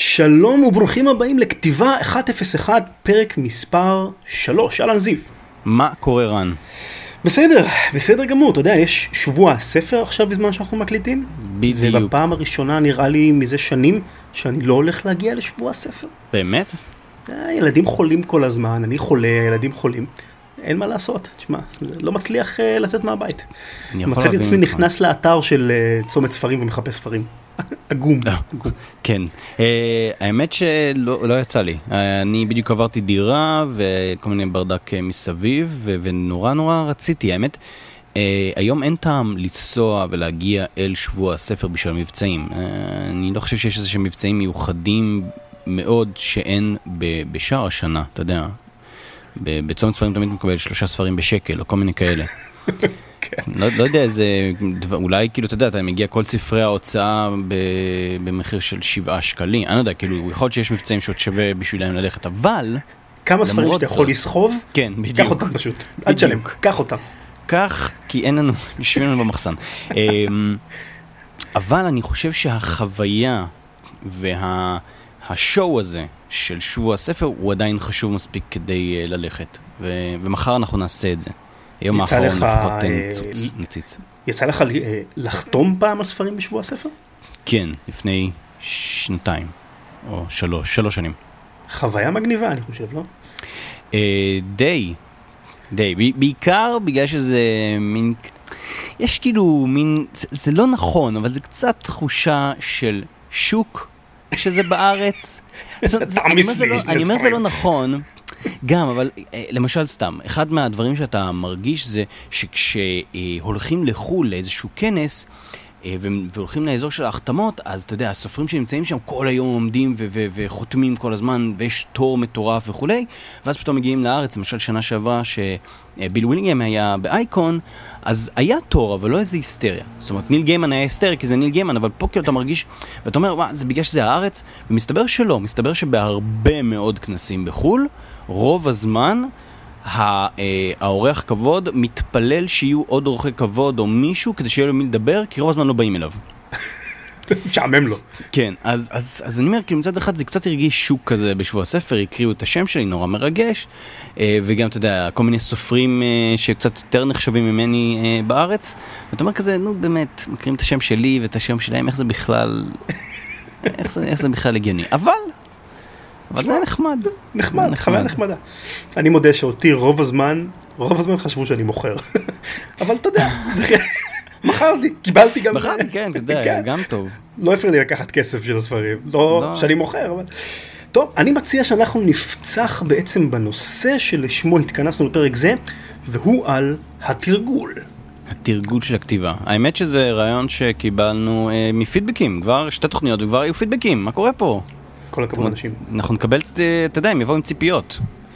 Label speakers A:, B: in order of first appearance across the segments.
A: שלום וברוכים הבאים לכתיבה 101, פרק מספר 3. אהלן זיו.
B: מה קורה רן?
A: בסדר גמור. אתה יודע, יש שבוע הספר עכשיו בזמן שאנחנו מקליטים.
B: בדיוק.
A: ובפעם הראשונה נראה לי מזה שנים שאני לא הולך להגיע לשבוע הספר.
B: באמת?
A: ילדים חולים כל הזמן, אני חולה, ילדים חולים. אין מה לעשות, תשמע, לא מצליח לצאת מהבית. מצאתי עצמי נכנס לאתר של צומת ספרים ומחפש ספרים. אגום.
B: כן. האמת שלא יצא לי. אני בדיוק עברתי דירה וכל מיני ברדק מסביב, ונורא נורא רציתי. האמת, היום אין טעם לנסוע ולהגיע אל שבוע הספר בשביל המבצעים. אני לא חושב שיש איזה שהם מבצעים מיוחדים מאוד שאין בשאר השנה, אתה יודע. בצומת ספרים תמיד מקבל 3 ספרים בשקל, או כל מיני כאלה. לא יודע איזה, אולי כאילו, אתה יודע, אתה מגיע כל ספרי ההוצאה במחיר של 7 שקלים. אני לא יודע, כאילו, יכול להיות שיש מבצעים שעוד שווה בשבילם ללכת, אבל...
A: כמה ספרים שאתה יכול לסחוב?
B: כן, בדיוק.
A: קח אותם פשוט. עד שלם, קח אותם.
B: קח, כי אין לנו, יושבים לנו במחסן. אבל אני חושב שהחוויה והשואו הזה של שבוע הספר הוא עדיין חשוב מספיק כדי ללכת. ומחר אנחנו נעשה את זה. היום האחרון לפחות נציץ.
A: יצא לך לחתום פעם על ספרים בשבוע הספר?
B: כן, לפני 2 או 3 שנים.
A: חוויה מגניבה, אני חושב, לא?
B: די. בעיקר בגלל שזה מין... יש כאילו מין... זה לא נכון, אבל זה קצת תחושה של שוק שזה בארץ. אני אומר זה לא נכון. גם, אבל למשל סתם, אחד מהדברים שאתה מרגיש זה שכשהולכים לחול לאיזשהו כנס והולכים לאזור של ההחתמות, אז אתה יודע, הסופרים שנמצאים שם כל היום עומדים וחותמים כל הזמן ויש תור מטורף וכו', ואז פתאום מגיעים לארץ, למשל שנה שעברה שביל ווילינגהם היה באייקון, אז היה תור, אבל לא איזה היסטריה. זאת אומרת, ניל גיימן היה היסטריה כי זה ניל גיימן, אבל פה כאילו אתה מרגיש, ואתה אומר, זה בגלל שזה הארץ, ומסתבר שלא, מסתבר שבהרבה מאוד כנסים בחול, רוב הזמן האורח כבוד מתפלל שיהיו עוד אורחי כבוד או מישהו כדי שיהיה לו מי לדבר, כי רוב הזמן לא באים אליו.
A: שעמם לו.
B: כן, אז אני אומר, כאילו מצד אחד זה קצת הרגיש שוק כזה בשבוע הספר, הקריאו את השם שלי, נורא מרגש, וגם אתה יודע, כל מיני סופרים שקצת יותר נחשבים ממני בארץ, ואתה אומר כזה, נו באמת, מקריאים את השם שלי ואת השם שלהם, איך זה בכלל, איך זה בכלל הגיוני, אבל זה נחמד.
A: חוויה נחמדה. אני מודה שאותי רוב הזמן חשבו שאני מוכר. אבל אתה יודע, מכרתי, קיבלתי גם...
B: מכרתי, כן, אתה יודע, גם טוב.
A: לא הפריע לי לקחת כסף של הספרים. לא שאני מוכר, אבל... טוב, אני מציע שאנחנו נפצח בעצם בנושא שלשמו התכנסנו לפרק זה, והוא על התרגול.
B: התרגול של הכתיבה. האמת שזה רעיון שקיבלנו מפידבקים. כבר 2 תוכניות וכבר היו פידבקים. מה קורה פה?
A: כל הכבוד אנשים.
B: אנחנו נקבל, אתה יודע, הם יבואו עם ציפיות.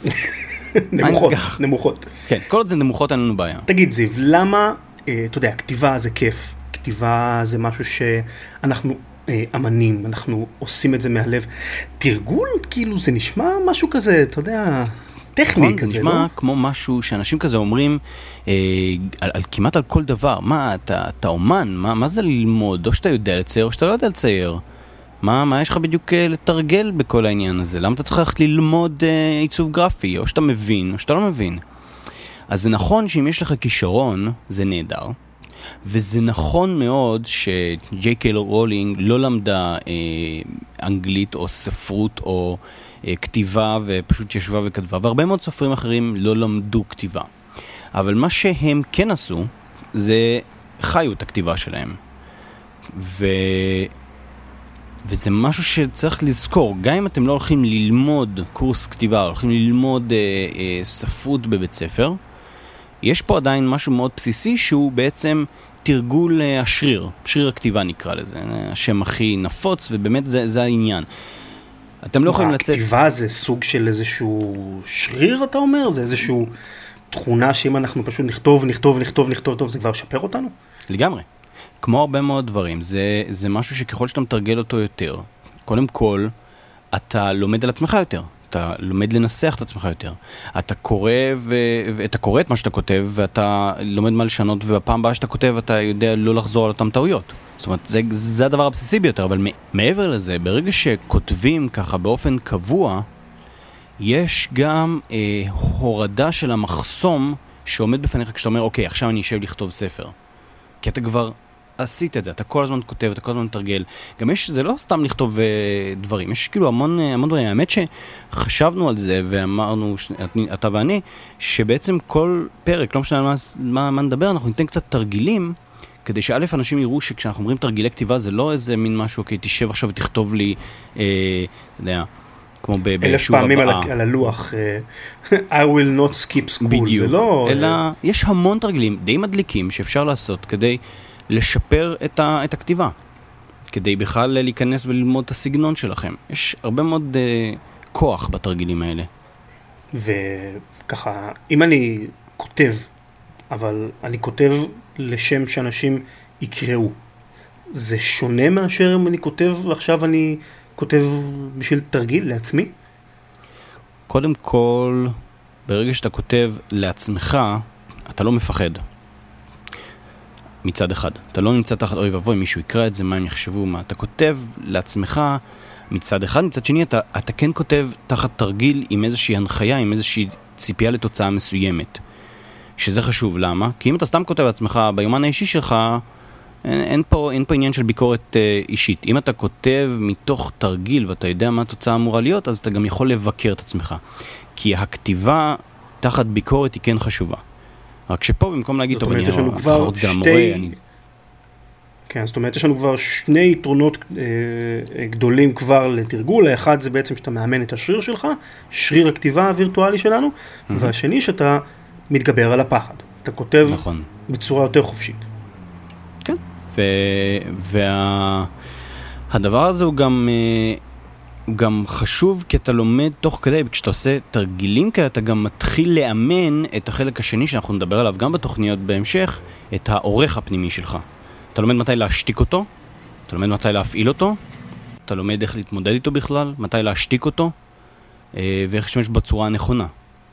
A: נמוכות.
B: כן, כל עוד זה נמוכות אין לנו בעיה.
A: תגיד זיו, למה, אתה יודע, כתיבה זה כיף, כתיבה זה משהו שאנחנו אמנים, אנחנו עושים את זה מהלב. תרגול, כאילו, זה נשמע משהו כזה, אתה יודע, טכני כזה, לא?
B: זה נשמע כמו משהו שאנשים כזה אומרים, כמעט על כל דבר, מה, אתה אומן, מה זה ללמוד? או שאתה יודע לצייר, או שאתה לא יודע לצייר. מה יש לך בדיוק לתרגל בכל העניין הזה? למה אתה צריך ללכת ללמוד עיצוב גרפי? או שאתה מבין, או שאתה לא מבין. אז זה נכון שאם יש לך כישרון, זה נהדר. וזה נכון מאוד שג'יי קיי רולינג לא למדה אנגלית או ספרות או כתיבה ופשוט ישבה וכתבה. והרבה מאוד סופרים אחרים לא למדו כתיבה. אבל מה שהם כן עשו, זה חיו את הכתיבה שלהם. וזה משהו שצריך לזכור, גם אם אתם לא הולכים ללמוד קורס כתיבה, הולכים ללמוד ספרות בבית ספר, יש פה עדיין משהו מאוד בסיסי שהוא בעצם תרגול השריר, שריר הכתיבה נקרא לזה, השם הכי נפוץ ובאמת זה העניין. אתם לא יכולים לצאת...
A: הכתיבה זה סוג של איזשהו שריר אתה אומר? זה איזשהו תכונה שאם אנחנו פשוט נכתוב, זה כבר שפר אותנו?
B: לגמרי. כמו הרבה מאוד דברים, זה משהו שככל שאתה מתרגל אותו יותר, קודם כל, אתה לומד על עצמך יותר. אתה לומד לנסח את עצמך יותר. אתה קורא את מה שאתה כותב, ואתה לומד מה לשנות, ובפעם הבאה שאתה כותב, אתה יודע לא לחזור על אותם טעויות. זאת אומרת, זה הדבר הבסיסי ביותר, אבל מעבר לזה, ברגע שכותבים ככה באופן קבוע, יש גם הורדה של המחסום שעומד בפניך כשאתה אומר, אוקיי, עכשיו אני אשב לכתוב ספר. כי אתה כבר עשית את זה, אתה כל הזמן כותב, אתה כל הזמן מתרגל. גם זה לא סתם לכתוב דברים, יש כאילו המון דברים. האמת שחשבנו על זה ואמרנו, אתה ואני, שבעצם כל פרק, לא משנה מה נדבר, אנחנו ניתן קצת תרגילים, כדי שא' אנשים יראו שכשאנחנו אומרים תרגילי כתיבה, זה לא איזה מין משהו, אוקיי, תשב עכשיו ותכתוב לי, אתה יודע, כמו בשיעור הבאה.
A: 1000 פעמים על הלוח, I will not skip school.
B: בדיוק, אלא יש המון תרגילים די מדליקים שאפשר לעשות כדי לשפר את הכתיבה, כדי בכלל להיכנס וללמוד את הסגנון שלכם. יש הרבה מאוד כוח בתרגילים האלה.
A: וככה, אם אני כותב, אבל אני כותב לשם שאנשים יקראו, זה שונה מאשר אם אני כותב ועכשיו אני כותב בשביל תרגיל לעצמי?
B: קודם כל, ברגע שאתה כותב לעצמך, אתה לא מפחד. מצד אחד. אתה לא נמצא תחת אוי ואבוי, מישהו יקרא את זה, מה הם יחשבו, מה אתה כותב לעצמך מצד אחד. מצד שני, אתה כן כותב תחת תרגיל עם איזושהי הנחיה, עם איזושהי ציפייה לתוצאה מסוימת. שזה חשוב. למה? כי אם אתה סתם כותב לעצמך ביומן האישי שלך, אין פה עניין של ביקורת אישית. אם אתה כותב מתוך תרגיל ואתה יודע מה התוצאה אמורה להיות, אז אתה גם יכול לבקר את עצמך. כי הכתיבה תחת ביקורת היא כן חשובה. רק שפה במקום להגיד, טוב, אני הצחרות זה המורה,
A: כן, זאת אומרת, יש לנו כבר שני יתרונות גדולים כבר לתרגול. האחד זה בעצם שאתה מאמן את השריר שלך, שריר הכתיבה הווירטואלי שלנו, והשני שאתה מתגבר על הפחד. אתה כותב בצורה יותר חופשית.
B: כן, והדבר הזה הוא גם חשוב, כי אתה לומד תוך כדי, כשאתה עושה תרגילים כאלה, אתה גם מתחיל לאמן את החלק השני שאנחנו נדבר עליו גם בתוכניות בהמשך, את העורך הפנימי שלך. אתה לומד מתי להשתיק אותו, אתה לומד מתי להפעיל אותו, אתה לומד איך להתמודד איתו בכלל, מתי להשתיק אותו, ואיך להשתמש בצורה הנכונה.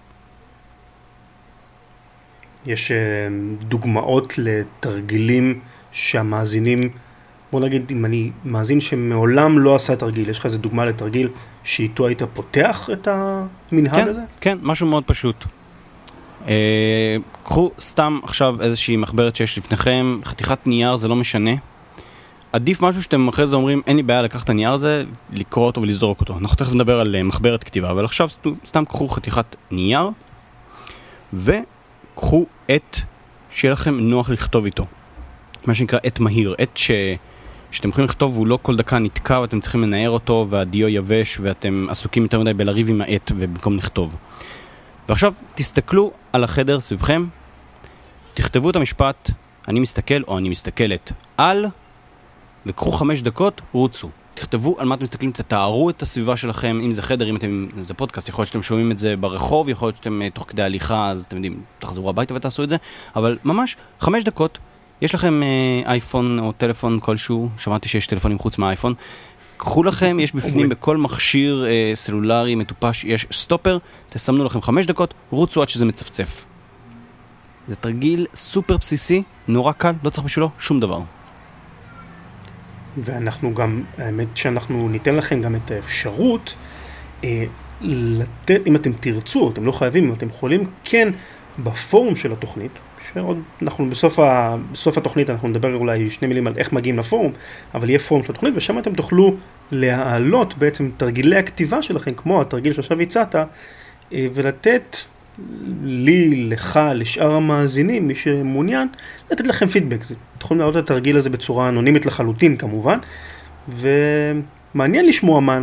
A: יש דוגמאות לתרגילים שהמאזינים, בוא נגיד, אם אני מאזין שמעולם לא עשה תרגיל, יש לך איזה דוגמה לתרגיל שאיתו היית פותח את המנהג הזה?
B: כן, משהו מאוד פשוט. קחו סתם עכשיו איזושהי מחברת שיש לפניכם, חתיכת נייר, זה לא משנה. עדיף משהו שאתם אחרי זה אומרים, אין לי בעיה לקחת את הנייר הזה, לקרוא אותו ולזרוק אותו. אנחנו תכף נדבר על מחברת כתיבה, אבל עכשיו סתם קחו חתיכת נייר, וקחו עט שיהיה לכם נוח לכתוב איתו. מה שנקרא עט מהיר, עט שאתם יכולים לכתוב והוא לא כל דקה נתקע ואתם צריכים לנער אותו והדיו יבש ואתם עסוקים יותר מדי בלריב עם העט ובמקום לכתוב. ועכשיו תסתכלו על החדר סביבכם, תכתבו את המשפט אני מסתכל או אני מסתכלת על, וקחו 5 דקות, רוצו. תכתבו על מה אתם מסתכלים, תתארו את הסביבה שלכם, אם זה חדר, אם זה פודקאסט, יכול להיות שאתם שומעים את זה ברחוב, יכול להיות שאתם תוך כדי הליכה, אז אתם יודעים, תחזרו הביתה ותעשו את זה, אבל ממש 5 דקות, יש לכם אייפון או טלפון כלשהו, שמעתי שיש טלפונים חוץ מהאייפון, קחו לכם, יש בפנים בכל מכשיר סלולרי מטופש, יש סטופר, תסמנו לכם 5 דקות, רוצו עד שזה מצפצף. זה תרגיל סופר בסיסי, נורא קל, לא צריך בשבילו שום דבר.
A: ואנחנו גם, האמת שאנחנו ניתן לכם גם את האפשרות לתת, אם אתם תרצו, אתם לא חייבים, אם אתם יכולים, כן, בפורום של התוכנית, שעוד אנחנו בסוף התוכנית אנחנו נדבר אולי 2 מילים על איך מגיעים לפורום, אבל יהיה פורום של התוכנית, ושם אתם תוכלו להעלות בעצם תרגילי הכתיבה שלכם, כמו התרגיל שעכשיו הצעת, ולתת לי, לך, לשאר המאזינים, מי שמעוניין, לתת לכם פידבק. אתם יכולים להעלות את התרגיל הזה בצורה אנונימית לחלוטין כמובן, ומעניין לשמוע מה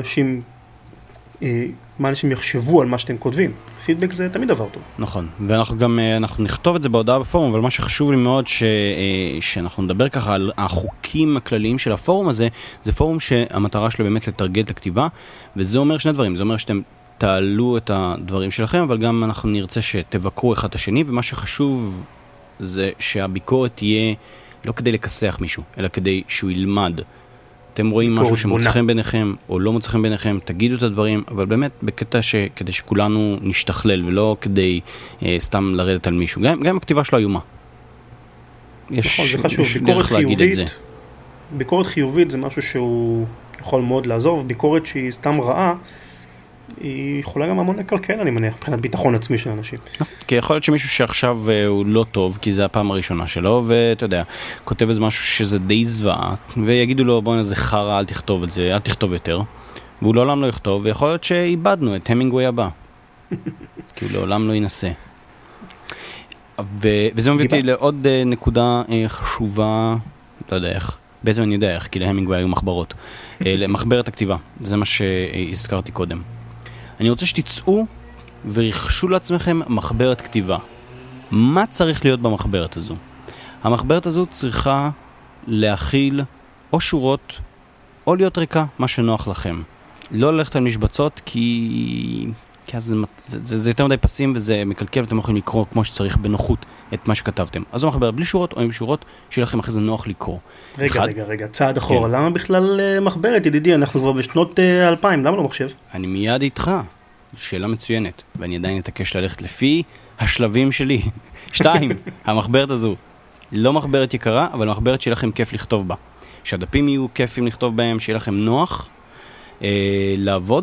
A: אנשים יחשבו על מה שאתם כותבים. פידבק זה תמיד דבר טוב.
B: נכון, ואנחנו גם נכתוב את זה בהודעה בפורום, אבל מה שחשוב לי מאוד שאנחנו נדבר ככה על החוקים הכלליים של הפורום הזה, זה פורום שהמטרה שלו באמת לתרגל את הכתיבה, וזה אומר 2 דברים, זה אומר שאתם תעלו את הדברים שלכם, אבל גם אנחנו נרצה שתבקרו אחד את השני, ומה שחשוב זה שהביקורת תהיה לא כדי לכסח מישהו, אלא כדי שהוא ילמד. אתם רואים משהו שמוצא ביניכם או לא מוצא ביניכם, תגידו את הדברים, אבל באמת בקטע כדי שכולנו נשתכלל, ולא כדי סתם לרדת על מישהו. גם הכתיבה שלו איומה. יש דרך להגיד את זה.
A: ביקורת חיובית זה משהו שהוא יכול מאוד לעזור, וביקורת שהיא סתם רעה, היא יכולה גם המון לקלקל, אני מניח, מבחינת ביטחון עצמי של אנשים.
B: כי יכול להיות שמישהו שעכשיו הוא לא טוב, כי זה הפעם הראשונה שלו, ואתה יודע, כותב איזה משהו שזה די זוועה, ויגידו לו, בוא נזה חרה, אל תכתוב את זה, אל תכתוב יותר, והוא לעולם לא יכתוב, ויכול להיות שאיבדנו את המינגווי הבא. כי הוא לעולם לא ינסה. וזה מביא אותי לעוד נקודה חשובה, לא יודע איך, בעצם אני יודע איך, כי להמינגווי היו מחברות. למחברת הכתיבה, זה מה שהזכרתי קודם. אני רוצה שתצאו ורכשו לעצמכם מחברת כתיבה. מה צריך להיות במחברת הזו? המחברת הזו צריכה להכיל או שורות או להיות ריקה, מה שנוח לכם. לא ללכת על משבצות כי אז זה יותר מדי פסים וזה מקלקל ואתם יכולים לקרוא כמו שצריך בנוחות את מה שכתבתם. אז זו מחברת בלי שורות או עם שורות שיהיה לכם אחרי זה נוח לקרוא.
A: רגע, צעד אחורה. למה בכלל מחברת, ידידי? אנחנו כבר בשנות 2000, למה לא מחשב?
B: אני מיד איתך. שאלה מצוינת, ואני עדיין אתעקש ללכת לפי השלבים שלי. 2, המחברת הזו. לא מחברת יקרה, אבל מחברת שיהיה לכם כיף לכתוב בה. שהדפים יהיו כיפים לכתוב בהם, שיהיה לכם נוח לעבוד.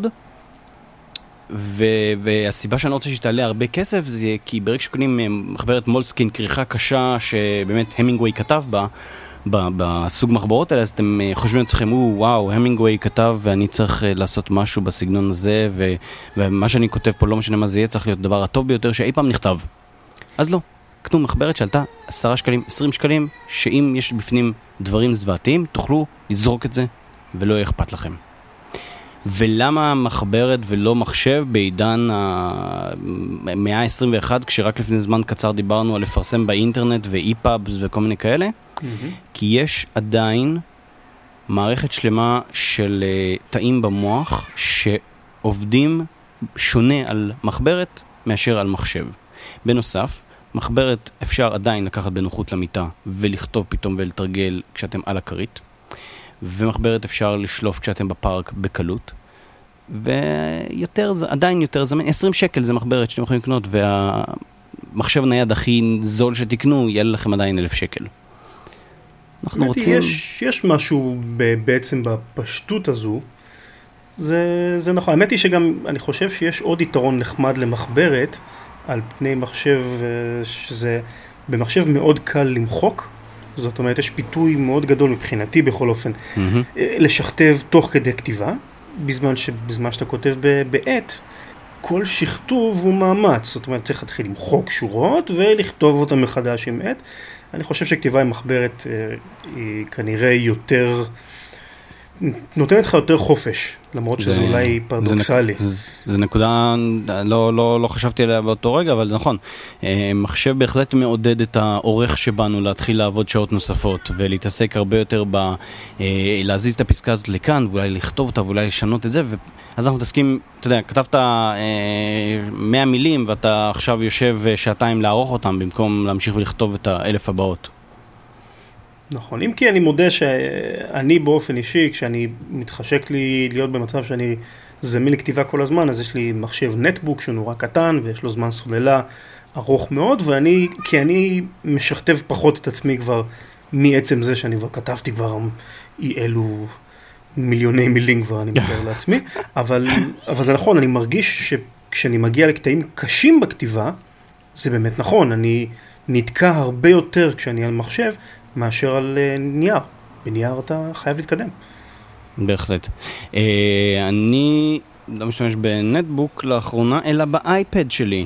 B: והסיבה שאני רוצה שתעלה הרבה כסף זה כי ברגע שקונים מחברת מולסקין כריכה קשה שבאמת המינגווי כתב בה בסוג מחברות האלה, אז אתם חושבים לעצמכם, וואו, המינגווי כתב ואני צריך לעשות משהו בסגנון הזה, ומה שאני כותב פה לא משנה מה זה יהיה, צריך להיות דבר הטוב ביותר שאי פעם נכתב. אז לא, קנו מחברת שעלתה 10 שקלים, 20 שקלים, שאם יש בפנים דברים זוועתיים, תוכלו לזרוק את זה ולא יהיה אכפת לכם. ולמה מחברת ולא מחשב בעידן המאה ה-21, כשרק לפני זמן קצר דיברנו על לפרסם באינטרנט ואי-פאבס וכל מיני כאלה? כי יש עדיין מערכת שלמה של תאים במוח שעובדים שונה על מחברת מאשר על מחשב. בנוסף, מחברת אפשר עדיין לקחת בנוחות למיטה ולכתוב פתאום ולתרגל כשאתם על הכרית. ומחברת אפשר לשלוף כשאתם בפארק בקלות, עדיין יותר זמן, 20 שקל זה מחברת שאתם יכולים לקנות, והמחשב נייד הכי זול שתקנו, יעלה לכם עדיין 1,000 שקל. אנחנו רוצים...
A: יש משהו בעצם בפשטות הזו, זה נכון. האמת היא שגם אני חושב שיש עוד יתרון נחמד למחברת, על פני מחשב, שזה במחשב מאוד קל למחוק, זאת אומרת, יש פיתוי מאוד גדול מבחינתי בכל אופן, לשכתב תוך כדי כתיבה, בזמן שאתה כותב בעט, כל שכתוב הוא מאמץ, זאת אומרת, צריך להתחיל למחוק שורות ולכתוב אותם מחדש עם עט. אני חושב שכתיבה עם מחברת היא כנראה יותר, נותנת לך יותר חופש, למרות שזה אולי פרדוקסלי.
B: זה נקודה, לא חשבתי עליה באותו רגע, אבל זה נכון. מחשב בהחלט מעודד את העורך שבנו להתחיל לעבוד שעות נוספות, ולהתעסק הרבה יותר להזיז את הפסקה הזאת לכאן, ואולי לכתוב אותה, ואולי לשנות את זה, אז אנחנו מתעסקים, אתה יודע, כתבת 100 מילים, ואתה עכשיו יושב שעתיים לערוך אותם, במקום להמשיך ולכתוב את 1,000 הבאות.
A: נכון, אם כי אני מודה שאני באופן אישי, כשאני מתחשק לי להיות במצב שאני זמין לכתיבה כל הזמן, אז יש לי מחשב נטבוק שהוא נורא קטן, ויש לו זמן סוללה ארוך מאוד, כי אני משכתב פחות את עצמי כבר מעצם זה שאני כבר כתבתי כבר אלו מיליוני מילים כבר, אני מתאר לעצמי, אבל זה נכון, אני מרגיש שכשאני מגיע לקטעים קשים בכתיבה, זה באמת נכון, אני נתקע הרבה יותר כשאני על מחשב, מאשר על נייר. בנייר אתה חייב להתקדם.
B: בהחלט. אני לא משתמש בנטבוק לאחרונה, אלא באייפד שלי.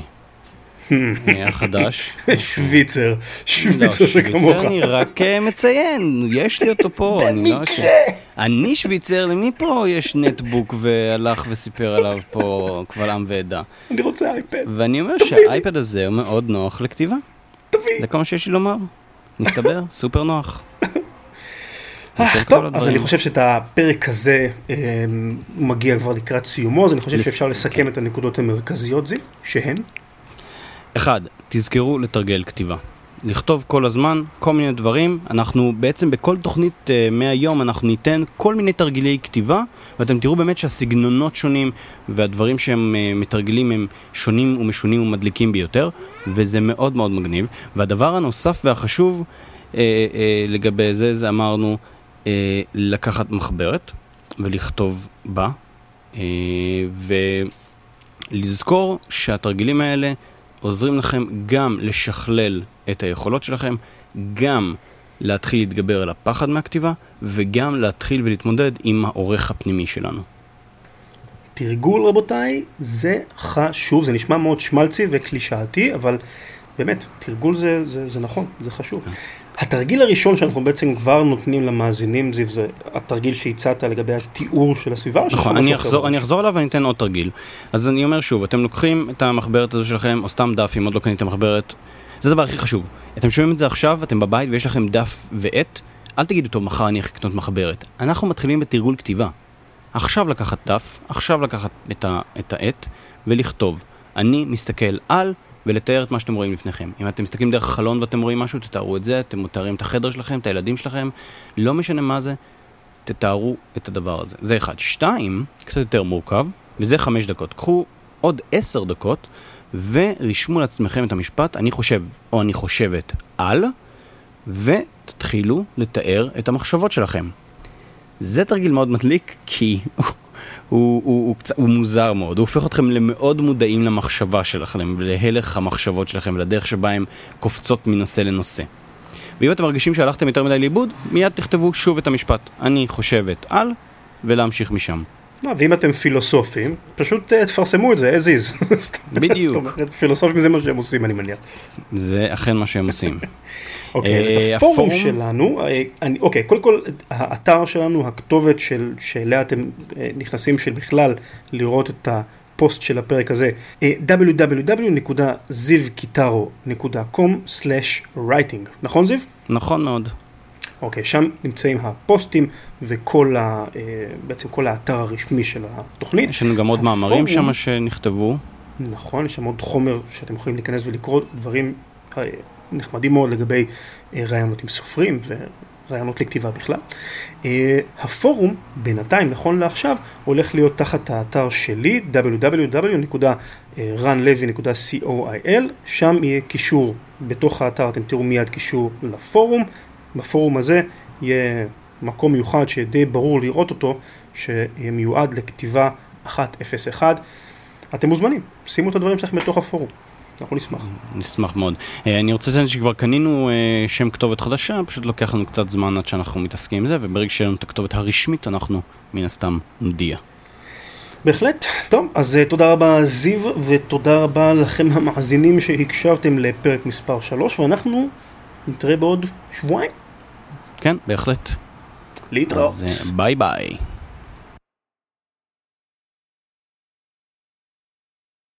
B: החדש.
A: שוויצר
B: שכמוך. אני רק מציין, יש לי אותו פה.
A: במקרה.
B: אני שוויצר, למי פה יש נטבוק והלך וסיפר עליו פה קבל עם ועדה.
A: אני רוצה אייפד.
B: ואני אומר שהאייפד הזה הוא מאוד נוח לכתיבה. זה כל מה שיש לי לומר. נסתבר, סופר נוח.
A: טוב, אז אני חושב שאת הפרק הזה מגיע כבר לקראת סיומו, אז אני חושב שאפשר לסכם את הנקודות המרכזיות זיו, שהן?
B: 1. תזכרו לתרגל כתיבה. לכתוב כל הזמן, כל מיני דברים. אנחנו בעצם בכל תוכנית מהיום אנחנו ניתן כל מיני תרגילי כתיבה, ואתם תראו באמת שהסגנונות שונים, והדברים שהם מתרגלים הם שונים ומשונים ומדליקים ביותר, וזה מאוד מאוד מגניב. והדבר הנוסף והחשוב לגבי זה אמרנו, לקחת מחברת ולכתוב בה, ולזכור שהתרגילים האלה עוזרים לכם גם לשכלל את היכולות שלכם, גם להתחיל להתגבר על הפחד מהכתיבה, וגם להתחיל ולהתמודד עם העורך הפנימי שלנו.
A: תרגול רבותיי, זה חשוב, זה נשמע מאוד שמלצי וקלישאתי, אבל באמת, תרגול זה נכון, זה חשוב. התרגיל הראשון שאנחנו בעצם כבר נותנים למאזינים, זיו, זה התרגיל שהצעת לגבי התיאור של הסביבה.
B: נכון, אני אחזור עליו ואני אתן עוד תרגיל. אז אני אומר שוב, אתם לוקחים את המחברת הזו שלכם, או סתם דף, אם עוד לא קניתם מחברת, זה הדבר הכי חשוב. אתם שומעים את זה עכשיו, אתם בבית ויש לכם דף ועט, אל תגידו טוב, מחר אני הולך לקנות מחברת. אנחנו מתחילים בתרגול כתיבה. עכשיו לקחת דף, עכשיו לקחת את העט ולכתוב. אני מסתכל על ולתאר את מה שאתם רואים לפניכם. אם אתם מסתכלים דרך חלון ואתם רואים משהו, תתארו את זה, אתם מתארים את החדר שלכם, את הילדים שלכם, לא משנה מה זה, תתארו את הדבר הזה. זה אחד. 2, קצת יותר מורכב, וזה 5 דקות. קחו עוד 10 דקות, ורשמו לעצמכם את המשפט, אני חושב, או אני חושבת על, ותתחילו לתאר את המחשבות שלכם. זה תרגיל מאוד מדליק, כי הוא מוזר מאוד. הוא הופך אתכם למאוד מודעים למחשבה שלכם, ולהלך המחשבות שלכם, ולדרך שבה הם קופצות מנושא לנושא. ואם אתם מרגישים שהלכתם יותר מדי לאיבוד, מיד תכתבו שוב את המשפט, אני חושבת על, ולהמשיך משם.
A: ואם אתם פילוסופים, פשוט תפרסמו את זה, as is.
B: בדיוק.
A: זאת אומרת, פילוסופים זה מה שהם עושים, אני מניח.
B: זה אכן מה שהם עושים.
A: אוקיי, אז את הפורום שלנו, אוקיי, קודם כל, האתר שלנו, הכתובת שאליה אתם נכנסים של בכלל לראות את הפוסט של הפרק הזה, www.zivkitaro.com/writing, נכון זיו?
B: נכון מאוד.
A: אוקיי, שם נמצאים הפוסטים וכל בעצם כל האתר הרשמי של התוכנית.
B: יש לנו גם עוד מאמרים שם שנכתבו.
A: נכון, יש שם עוד חומר שאתם יכולים להיכנס ולקרוא דברים נחמדים מאוד לגבי רעיונות עם סופרים ורעיונות לכתיבה בכלל. הפורום בינתיים, נכון לעכשיו, הולך להיות תחת האתר שלי, www.ranlevy.coil, שם יהיה קישור בתוך האתר, אתם תראו מיד קישור לפורום. בפורום הזה יהיה מקום מיוחד שדי ברור לראות אותו, שמיועד לכתיבה 101. אתם מוזמנים, שימו את הדברים שלכם בתוך הפורום. אנחנו נשמח.
B: נשמח מאוד. אני רוצה לציין שכבר קנינו שם כתובת חדשה, פשוט לוקח לנו קצת זמן עד שאנחנו מתעסקים עם זה, וברגע שיהיה לנו את הכתובת הרשמית, אנחנו מן הסתם נודיע.
A: בהחלט. טוב, אז תודה רבה זיו, ותודה רבה לכם המאזינים שהקשבתם לפרק מספר 3, ואנחנו נתראה בעוד שבועיים.
B: כן, בהחלט.
A: להתראות.
B: אז ביי ביי.